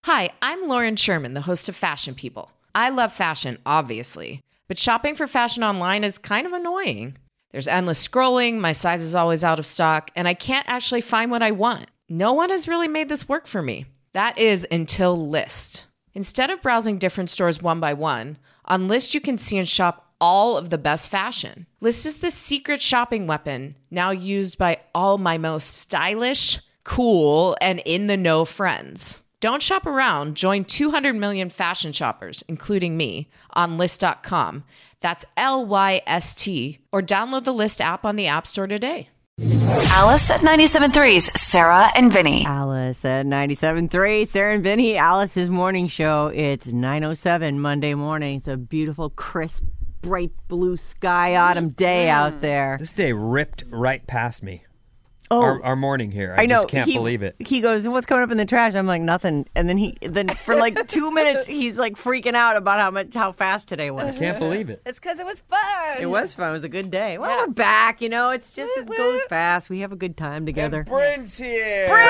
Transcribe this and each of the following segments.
Hi, I'm Lauren Sherman, the host of Fashion People. I love fashion, obviously, but shopping for fashion online is kind of annoying. There's endless scrolling, my size is always out of stock, and I can't actually find what I want. No one has really made this work for me. That is until Lyst. Instead of browsing different stores one by one, on Lyst you can see and shop all of the best fashion. Lyst is the secret shopping weapon now used by all my most stylish, cool, and in-the-know friends. Don't shop around. Join 200 million fashion shoppers, including me, on Lyst.com. That's Lyst, or download the Lyst app on the App Store today. Alice at 97.3's Sarah and Vinny. Alice at 97.3, Sarah and Vinny, Alice's morning show. It's 9:07 Monday morning. It's a beautiful, crisp, bright blue sky autumn day out there. This day ripped right past me. Oh, Our morning here. I know. just can't believe it. He goes, "What's coming up in the trash?" I'm like, "Nothing." And then for like 2 minutes, he's like freaking out about how fast today was. I can't believe it. It's because it was fun. It was fun. It was a good day. Well, we're back. You know, it's just it goes fast. We have a good time together. Bryn's here. Bryn!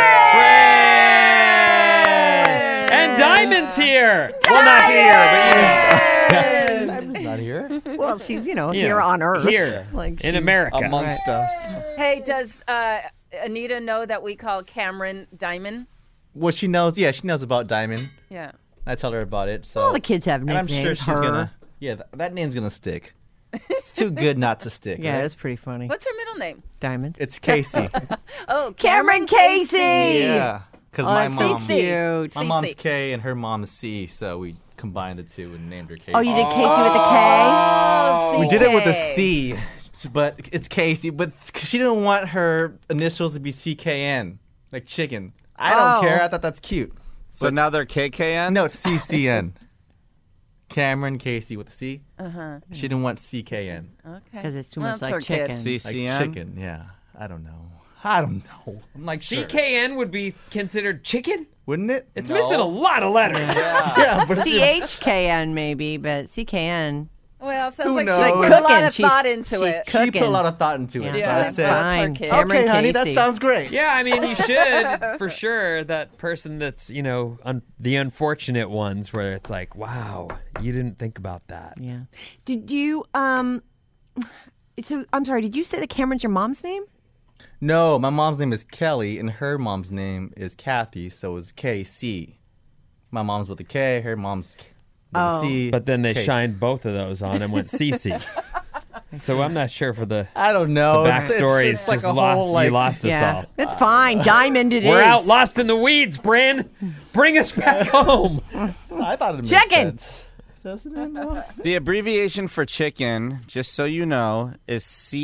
And Diamond's here. Well, not here, Diamond's not here. Well, she's but here on Earth, here, like in America, Amongst us. Hey, does Anita know that we call Cameron Diamond? Well, she knows. Yeah, she knows about Diamond. Yeah. I tell her about it. So all the kids have and nicknames. I'm sure she's gonna. Yeah, that name's gonna stick. It's too good not to stick. Yeah, right? that's pretty funny. What's her middle name? Diamond. It's Casey. Oh, Cameron Casey. Yeah, because my mom. Cute. My mom's K and her mom's C, so we combined the two and named her Casey. Oh, you did Casey with a K? Oh, We did it with a CK. C, but it's Casey. But she didn't want her initials to be CKN, like chicken. I don't care. I thought that's cute. So now they're KKN? No, it's CCN. Cameron Casey with a C. Uh-huh. She didn't want CKN. Okay. Because it's too Well, much it's her like kid. chicken. Like CCN? chicken, yeah. I don't know. I'm like, sure. CKN would be considered chicken? Wouldn't it? It's missing a lot of letters. Yeah, but CHKN maybe, but CKN. Well, sounds Who like knows? she Like put a lot cooking. of thought into she's it. she put a cooking. lot of thought into it. Yeah, So I that's said, her fine. kid. Cameron okay, honey, that Casey. sounds great. Yeah, I mean, you should, for sure. That person that's, the unfortunate ones where it's like, wow, you didn't think about that. Yeah. Did you, so, I'm sorry, did you say that Cameron's your mom's name? No, my mom's name is Kelly, and her mom's name is Kathy, so it's KC. My mom's with a K, her mom's with a C. But then they Casey. shined both of those on and went CC. So I'm not sure for the I don't know. backstory. It's It's like just a lost. whole, like, You lost us all. That's fine. Diamond it is. We're out lost in the weeds, Bryn. Bring us back home. I thought it made Chicken. sense. Doesn't it? No? The abbreviation for chicken, just so you know, is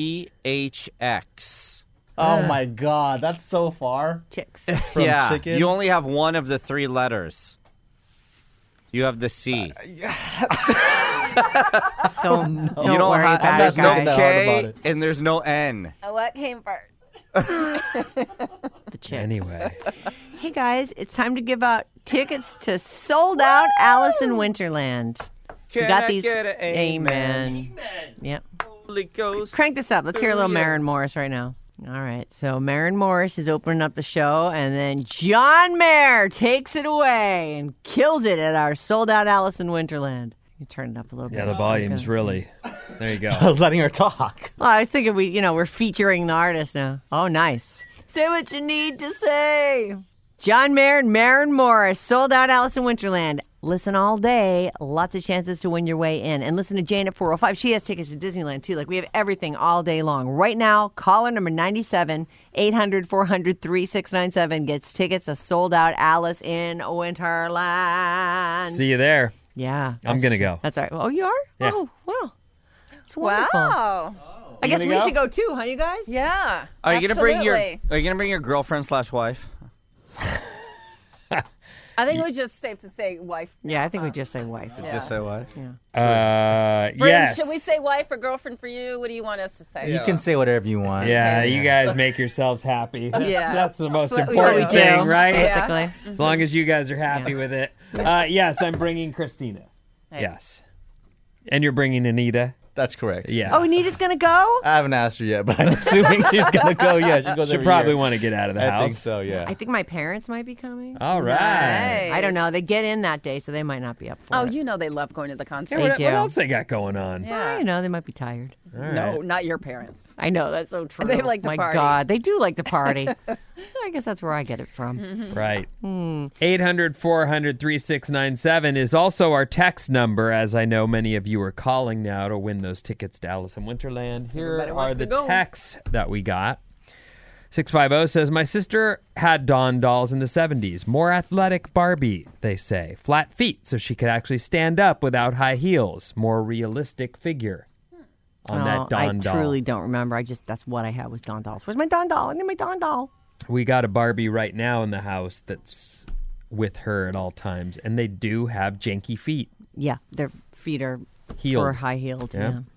CHX. Oh my God, that's so far Chicks. from yeah, chicken. you only have one of the three letters. You have the C. Don't you don't worry have, about there's it, no guys. that hard K about it. and there's no N. What came first? The chicks. Anyway. Hey, guys, it's time to give out tickets to Sold Out Alice in Winterland. We Can got I these. get an Amen. Yep. Holy Ghost. Crank this up. Let's hear a little Hallelujah. Maren Morris right now. All right. So Maren Morris is opening up the show, and then John Mayer takes it away and kills it at our Sold Out Alice in Winterland. You turn it up a little bit. Yeah, the volume's really. There you go. I was letting her talk. Well, I was thinking we're featuring the artist now. Oh, nice. Say what you need to say. John Mayer and Maren Morris, Sold Out Alice in Winterland. Listen all day. Lots of chances to win your way in. And listen to Jane at 405. She has tickets to Disneyland, too. Like, we have everything all day long. Right now, caller number 97, 800-400-3697 gets tickets to Sold Out Alice in Winterland. See you there. Yeah. I'm going to go. That's all right. Oh, you are? Yeah. Oh, well. It's wonderful. Wow. I guess gonna we go? should go, too, huh, you guys? Yeah. Are you gonna bring your absolutely. girlfriend/wife? I think it was just safe to say wife. Yeah, I think we just say wife. Yeah. Just say what? Bryn, Yes. should we say wife or girlfriend for you? What do you want us to say? You can say whatever you want. Yeah, Okay. you guys make yourselves happy. Yeah. That's the most That's what we important do. thing, right? Yeah. Basically. As long as you guys are happy with it. Yes, I'm bringing Christina. Thanks. Yes. And you're bringing Anita. That's correct. Yeah. Oh, Anita's going to go? I haven't asked her yet, but I'm assuming she's gonna go. Yeah, she goes. She'll every probably year. want to get out of the I house. think so. Yeah. I think my parents might be coming. All right. Nice. I don't know. They get in that day, so they might not be up for Oh, it. you know they love going to the concert. Hey, what do. else they got going on? Yeah. You know, they might be tired. All right. No, not your parents. I know, that's so true. They like to My party. God, they do like to party. I guess that's where I get it from. Right. 800-400-3697 is also our text number, as I know many of you are calling now to win those tickets to Alice in Wonderland. Here Everybody are wants the to go. texts that we got. 650 says, my sister had Dawn dolls in the 70s. More athletic Barbie, they say. Flat feet, so she could actually stand up without high heels. More realistic figure on that Dawn doll. I truly don't remember. That's what I had was Dawn dolls. Where's my Dawn doll? I need my Dawn doll. We got a Barbie right now in the house that's with her at all times, and they do have janky feet. Yeah, their feet are Heeled. for high heeled. Yeah. Yeah.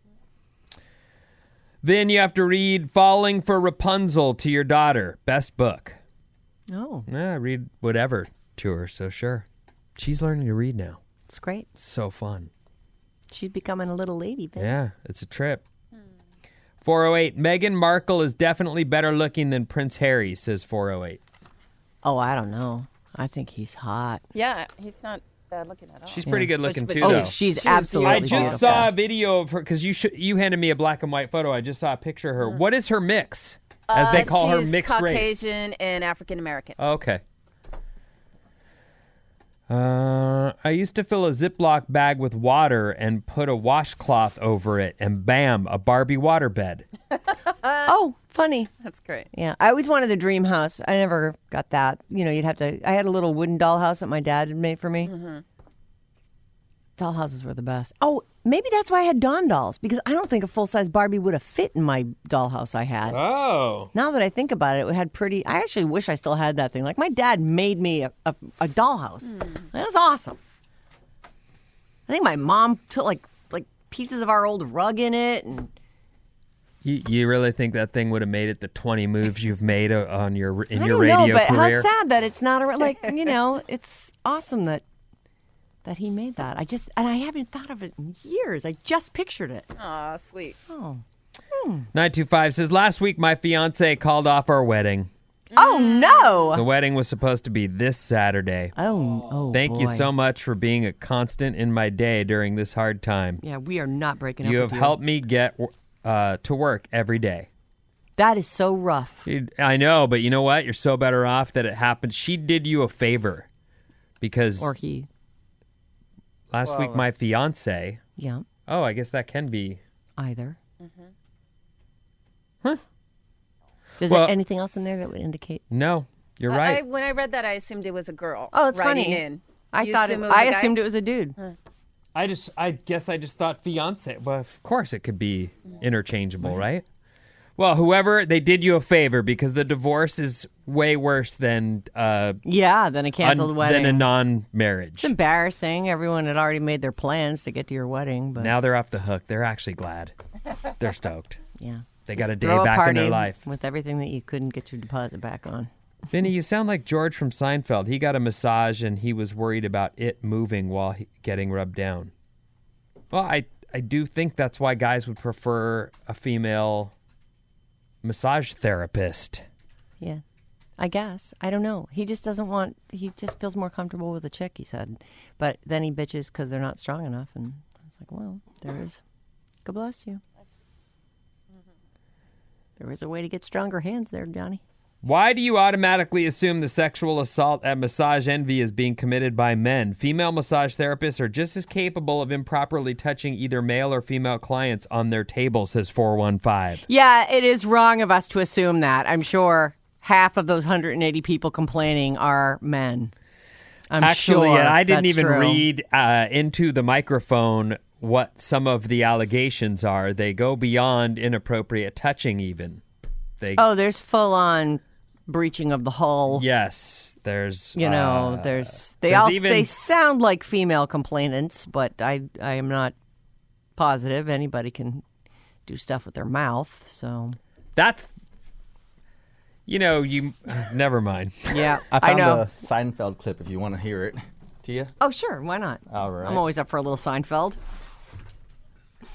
Then you have to read Falling for Rapunzel to your daughter. Best book. Oh, Read whatever to her, so sure. She's learning to read now. it's great. It's so fun. She's becoming a little lady then. Yeah, it's a trip. 408, Meghan Markle is definitely better looking than Prince Harry, says 408. Oh, I don't know. I think he's hot. Yeah, he's not bad looking at all. She's pretty good looking, But too, Oh, though. she's She was absolutely I beautiful. just beautiful. saw a video of her, because you handed me a black and white photo. I just saw a picture of her. What is her mix? As they call her she's mixed race. Caucasian and African American. Okay. I used to fill a Ziploc bag with water and put a washcloth over it, and bam, a Barbie waterbed. Oh, funny. That's great. Yeah, I always wanted the dream house. I never got that. You know, you'd have to. I had a little wooden dollhouse that my dad had made for me. Mm-hmm. Dollhouses were the best. Oh, maybe that's why I had Dawn dolls, because I don't think a full size Barbie would have fit in my dollhouse I had. Oh. Now that I think about it, it had pretty. I actually wish I still had that thing. Like my dad made me a dollhouse. That was awesome. I think my mom took like pieces of our old rug in it, and You really think that thing would have made it the 20 moves you've made in your I radio don't know, but career? how sad that it's not like it's awesome that he made that. I haven't thought of it in years. I just pictured it. Aw, sweet. Oh. 925 says, last week my fiance called off our wedding. Oh no. The wedding was supposed to be this Saturday. Oh. Thank you boy. so much for being a constant in my day during this hard time. Yeah, we are not breaking up. You with have helped me get to work every day. That is so rough. I know, but you know what? You're so better off that it happened. She did you a favor because Or he. last week my fiance. Yeah. Oh, I guess that can be. Either. Huh. Is Well- there anything else in there that would indicate? No, you're right. When I read that, I assumed it was a girl. Oh, it's writing funny. In. I You thought assume it. was a I guy? assumed it was a dude. I guess I just thought fiance. Well, of course it could be interchangeable, right? Well, whoever, they did you a favor because the divorce is way worse than Yeah, then a canceled wedding. than a non-marriage. It's embarrassing. Everyone had already made their plans to get to your wedding, but Now they're off the hook. They're actually glad. They're stoked. yeah. They got a Just day throw back in party their life. with everything that you couldn't get your deposit back on. Vinny, you sound like George from Seinfeld. He got a massage and he was worried about it moving while getting rubbed down. Well, I do think that's why guys would prefer a female massage therapist. Yeah. I guess. I don't know. He just doesn't want, he just feels more comfortable with a chick, he said. But then he bitches because they're not strong enough. And I was like, well, there is. God bless you. There is a way to get stronger hands there, Johnny. Why do you automatically assume the sexual assault at Massage Envy is being committed by men? Female massage therapists are just as capable of improperly touching either male or female clients on their table, says 415. Yeah, it is wrong of us to assume that. I'm sure half of those 180 people complaining are men. I'm Actually, sure I didn't that's even true. read into the microphone what some of the allegations are. They go beyond inappropriate touching even. Oh, there's full-on breaching of the hull. Yes, there's... You know, they even- they sound like female complainants, but I am not positive. Anybody can do stuff with their mouth, so... That's... You know, you... Never mind. Yeah, I found know. a Seinfeld clip if you want to hear it. Tia? Oh, sure, why not? All right. I'm always up for a little Seinfeld.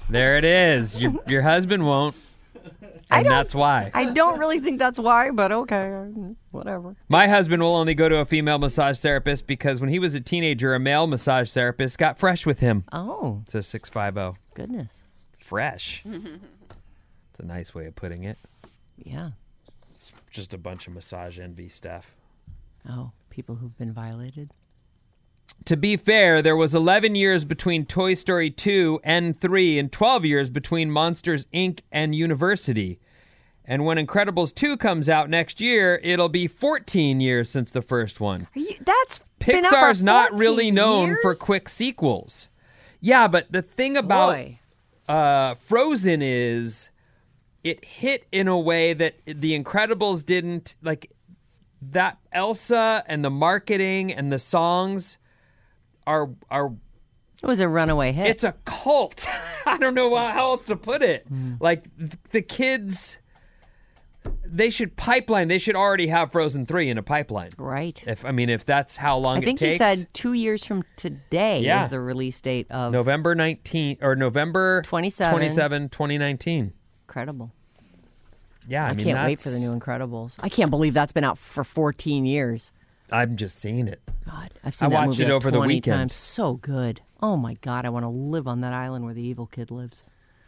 There it is. Your husband won't. And that's why. I don't really think that's why, but okay, whatever. My husband will only go to a female massage therapist because when he was a teenager, a male massage therapist got fresh with him. Oh, Says 650. goodness. Fresh. It's a nice way of putting it. Yeah. It's just a bunch of massage envy stuff. Oh, people who've been violated. To be fair, there was 11 years between Toy Story 2 and 3 and 12 years between Monsters, Inc. and University. And when Incredibles 2 comes out next year, it'll be 14 years since the first one. That's been out for Pixar's not 14 really known for years? quick sequels. Yeah, but the thing about Boy. Frozen is it hit in a way that The Incredibles didn't. Like, that Elsa and the marketing and the songs are It was a runaway hit. it's a cult. I don't know how else to put it. Like, the kids, they should pipeline. They should already have Frozen 3 in a pipeline. right. If that's how long I think it takes. you said 2 years from today Yeah. is the release date of November 19th or November 27. 2019. Incredible. Yeah, I mean, can't wait for the new Incredibles. I can't believe that's been out for 14 years. I'm just seeing it. God, I've seen I that watched movie it like over the 20 weekend. times. So good. Oh my God, I want to live on that island where the evil kid lives.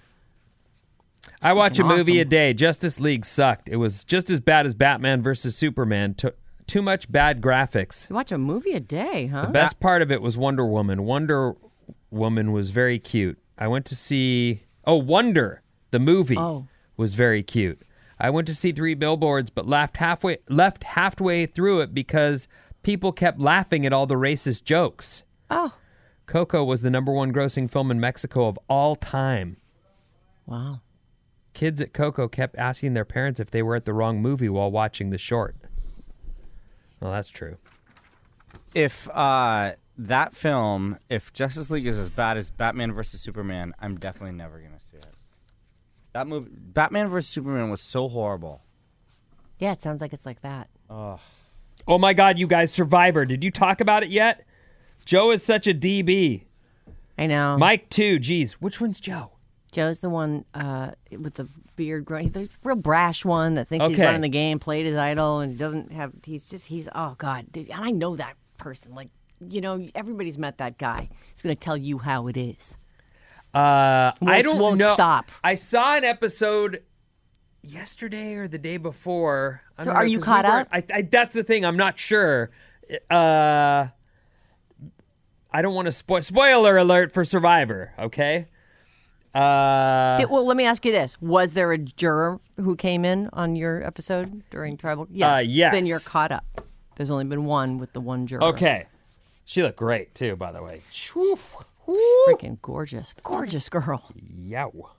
I watch a Freaking movie a awesome. day. Justice League sucked. It was just as bad as Batman versus Superman. Too much bad graphics. You watch a movie a day, huh? The best part of it was Wonder Woman. Wonder Woman was very cute. I went to see Wonder, the movie, was very cute. I went to see 3 Billboards, but left halfway through it because people kept laughing at all the racist jokes. Oh, Coco was the #1 grossing film in Mexico of all time. wow. Kids at Coco kept asking their parents if they were at the wrong movie while watching the short. Well, that's true. If that film, if Justice League is as bad as Batman versus Superman, I'm definitely never going to see it. That movie, Batman versus Superman, was so horrible. Yeah, it sounds like it's like that. Oh my God, you guys, Survivor. Did you talk about it yet? Joe is such a DB. I know. Mike too. Geez, which one's Joe? Joe's the one with the beard growing. There's a real brash one that thinks he's Okay. running the game, played his idol, and doesn't have. He's oh God, dude, and I know that person. Like, you know, everybody's met that guy. He's going to tell you how it is. I don't won't know. stop. I saw an episode yesterday or the day before. I So don't know, are you 'cause caught up? That's the thing. I'm not sure. I don't want to spoiler alert for Survivor. Okay. Well, let me ask you this: was there a juror who came in on your episode during tribal? Yes. Yes. Then you're caught up. There's only been one with the one juror. Okay. She looked great too, by the way. Freaking gorgeous, gorgeous girl. Yow.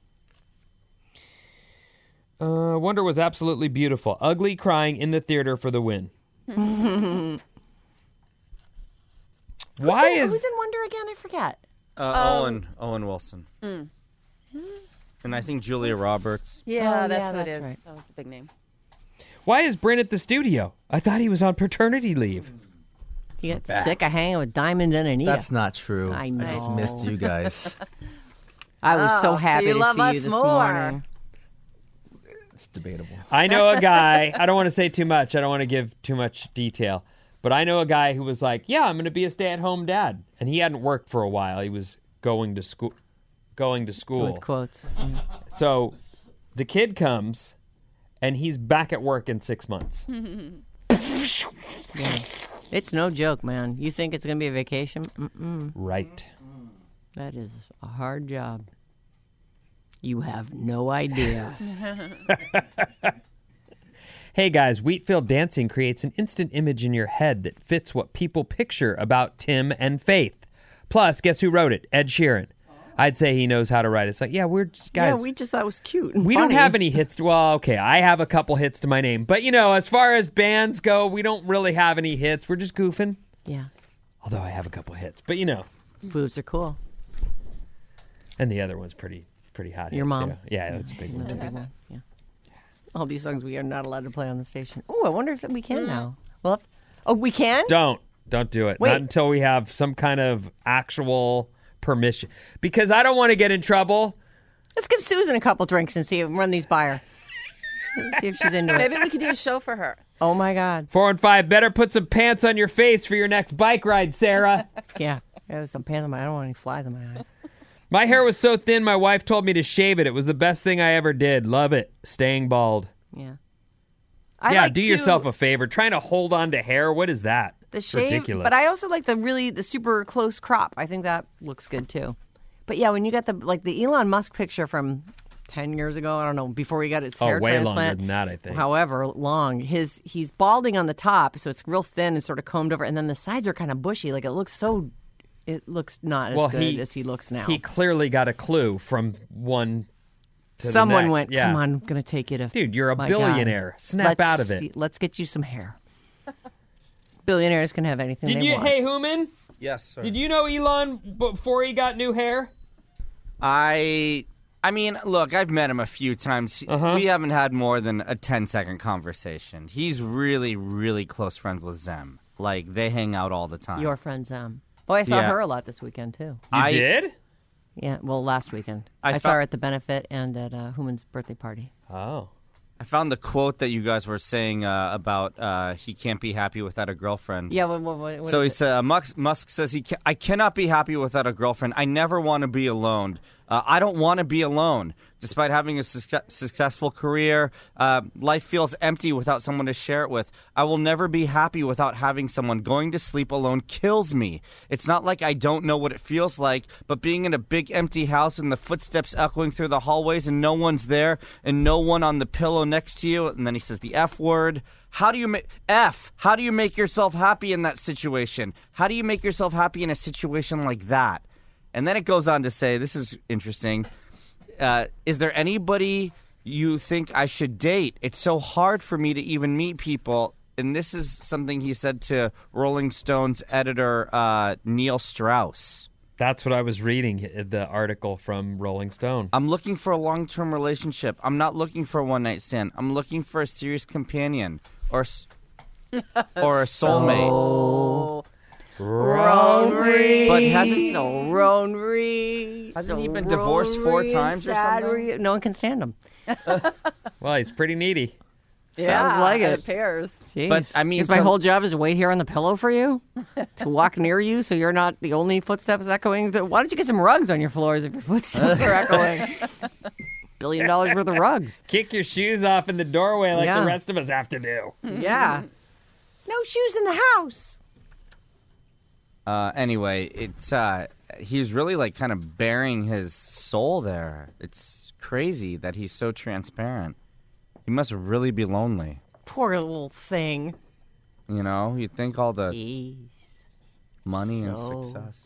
Wonder was absolutely beautiful. Ugly crying in the theater for the win. Who's who's in Wonder again? I forget. Owen Wilson. And I think Julia Roberts. Yeah, Oh, that's yeah, what it that's is. right. That was the big name. Why is Bryn at the studio? I thought he was on paternity leave. He got sick of hanging with Diamond and Anita. That's not true. I just know. missed you guys. I was so Oh, so happy you to love see us you this more. morning. It's debatable. I know a guy. I don't want to say too much. I don't want to give too much detail. But I know a guy who was like, yeah, I'm going to be a stay-at-home dad. And he hadn't worked for a while. He was going to school. With quotes. So the kid comes, and he's back at work in 6 months. Yeah. It's no joke, man. You think it's going to be a vacation? Mm-mm. Right. That is a hard job. You have no idea. Hey guys, Wheatfield Dancing creates an instant image in your head that fits what people picture about Tim and Faith. Plus, guess who wrote it? Ed Sheeran. I'd say he knows how to write. It's like, yeah, we're just, guys. Yeah, we just thought it was cute. And We don't funny. have any hits. Well, okay, I have a couple hits to my name. But, you know, as far as bands go, we don't really have any hits. We're just goofing. Yeah. Although I have a couple hits. But, you know. Boobs are cool. And the other one's pretty hot. Your hit, mom. too. Yeah, that's a big one. Another big one. Yeah. All these songs we are not allowed to play on the station. Oh, I wonder if we can now. Well, we can? Don't do it. Wait. Not until we have some kind of actual permission because I don't want to get in trouble. Let's give Susan a couple drinks and run these by her. See if she's into it. Maybe we could do a show for her. Oh, my God. 415, better put some pants on your face for your next bike ride, Sarah. Yeah, there's some pants on I don't want any flies in my eyes. My hair was so thin, my wife told me to shave it. It was the best thing I ever did. Love it. Staying bald. Yeah. Do yourself a favor. Trying to hold on to hair, what is that? The shave, ridiculous. but I also like the super close crop. I think that looks good too. But yeah, when you get the Elon Musk picture from 10 years ago, I don't know, before he got his hair way transplant. longer than that, I think. However long, he's balding on the top, so it's real thin and sort of combed over, and then the sides are kind of bushy. Like it looks not as good as he looks now. He clearly got a clue from one to Someone the next. went, come on, I'm going to take you to... Dude, you're a my billionaire. God. Snap out of it. Let's get you some hair. Billionaires can have anything they want. Hey, Hooman? Yes, sir. Did you know Elon before he got new hair? I mean, look, I've met him a few times. We haven't had more than a 10-second conversation. He's really, really close friends with Zem. Like, they hang out all the time. Your friend Zem. Oh, I saw Yeah. her a lot this weekend, too. You did? Yeah, well, last weekend. I I saw her at the benefit and at Human's birthday party. Oh. I found the quote that you guys were saying about he can't be happy without a girlfriend. Yeah, what So he is it? said, Musk says, I cannot be happy without a girlfriend. I never want to be alone. I don't want to be alone. Despite having a successful career, life feels empty without someone to share it with. I will never be happy without having someone. Going to sleep alone kills me. It's not like I don't know what it feels like, but being in a big empty house and the footsteps echoing through the hallways and no one's there and no one on the pillow next to you. And then he says the F word. How do you make yourself happy in that situation? How do you make yourself happy in a situation like that? And then it goes on to say, this is interesting. Is there anybody you think I should date? It's so hard for me to even meet people. And this is something he said to Rolling Stone's editor, Neil Strauss. That's what I was reading, the article from Rolling Stone. I'm looking for a long-term relationship. I'm not looking for a one-night stand. I'm looking for a serious companion or a soulmate. Ronry. But hasn't Hasn't he been divorced 4 times or something? No one can stand him. Well, he's pretty needy. Sounds like it. appears. Jeez. But, I mean, my whole job is to wait here on the pillow for you, to walk near you, so you're not the only footsteps echoing. Why don't you get some rugs on your floors if your footsteps are echoing? $1 billion worth of rugs. Kick your shoes off in the doorway like Yeah. the rest of us have to do. Yeah. No shoes in the house. Anyway, it's he's really like kind of bearing his soul there. It's crazy that he's so transparent. He must really be lonely. Poor little thing. You know, you'd think all the Jeez. money and So- success.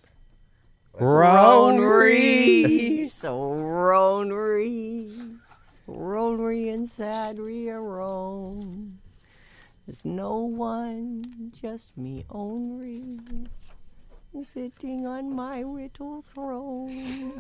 Ronry. So Ronry. So Ronry and Sadry are wrong. There's no one, just me only, sitting on my little throne.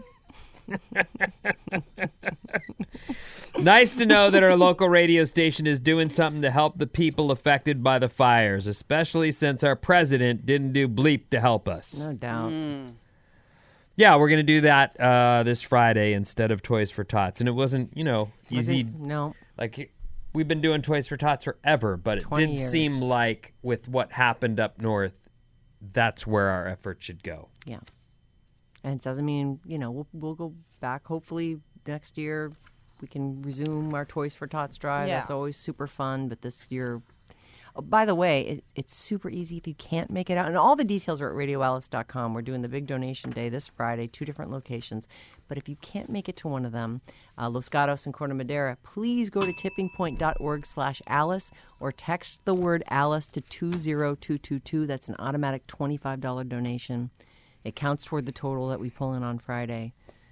Nice to know that our local radio station is doing something to help the people affected by the fires, especially since our president didn't do bleep to help us. No doubt. Yeah, we're going to do that this Friday instead of Toys for Tots. And it wasn't, easy. No. Like, we've been doing Toys for Tots forever, but it 20 did years. seem like with what happened up north, that's where our effort should go. Yeah. And it doesn't mean, we'll go back. Hopefully next year we can resume our Toys for Tots drive. Yeah. That's always super fun. But this year, oh, by the way, it's super easy if you can't make it out. And all the details are at radioalice.com. We're doing the big donation day this Friday, 2 different locations. But if you can't make it to one of them, Los Gatos and Corte Madera, please go to tippingpoint.org/Alice or text the word Alice to 20222. That's an automatic $25 donation. It counts toward the total that we pull in on Friday.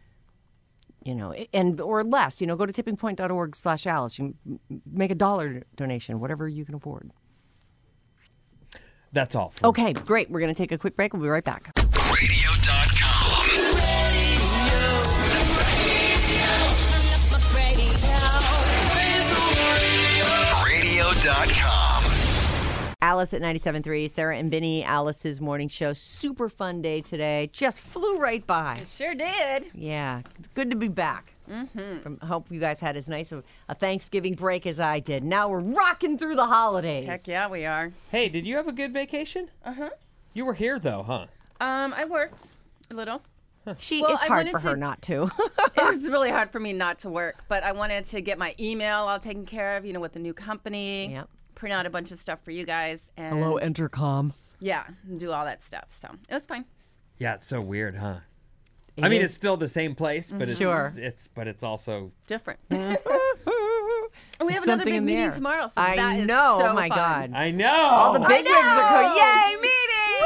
Or less. Go to tippingpoint.org/Alice. You can make a $1 donation, whatever you can afford. That's all. Okay, great. We're going to take a quick break. We'll be right back. Radio.com. Radio.com. Alice at 97.3, Sarah and Vinny, Alice's morning show. Super fun day today. Just flew right by. Sure did. Yeah, good to be back. Hope you guys had as nice a Thanksgiving break as I did. Now we're rocking through the holidays. Heck yeah, we are. Hey, did you have a good vacation? You were here though, huh? I worked a little. It's I hard wanted for her to- not to. It was really hard for me not to work, but I wanted to get my email all taken care of, with the new company. Yep. Print out a bunch of stuff for you guys. And Intercom. Yeah, and do all that stuff. So it was fine. Yeah, it's so weird, huh? I mean, is. it's still the same place, but Sure. it's also Different. And we have another Something big in the meeting air. tomorrow, so I that is know. so Oh my fun. God. I know. All the big wigs are going, yay, meeting!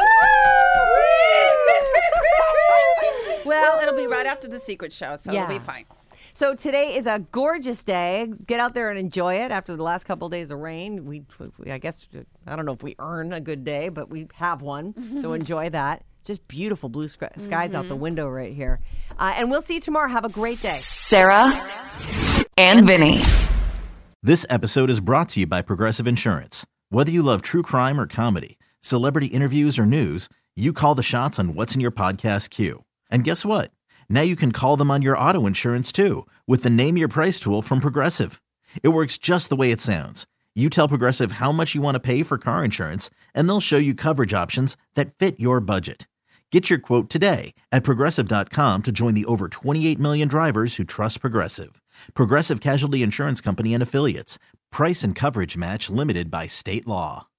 Well, it'll be right after the secret show, so Yeah. it'll be fine. So today is a gorgeous day. Get out there and enjoy it after the last couple of days of rain. We I guess, I don't know if we earn a good day, but we have one. So enjoy that. Just beautiful blue skies out the window right here. And we'll see you tomorrow. Have a great day. Sarah and Vinny. This episode is brought to you by Progressive Insurance. Whether you love true crime or comedy, celebrity interviews or news, you call the shots on what's in your podcast queue. And guess what? Now you can call them on your auto insurance too with the Name Your Price tool from Progressive. It works just the way it sounds. You tell Progressive how much you want to pay for car insurance, and they'll show you coverage options that fit your budget. Get your quote today at Progressive.com to join the over 28 million drivers who trust Progressive. Progressive Casualty Insurance Company and Affiliates. Price and coverage match limited by state law.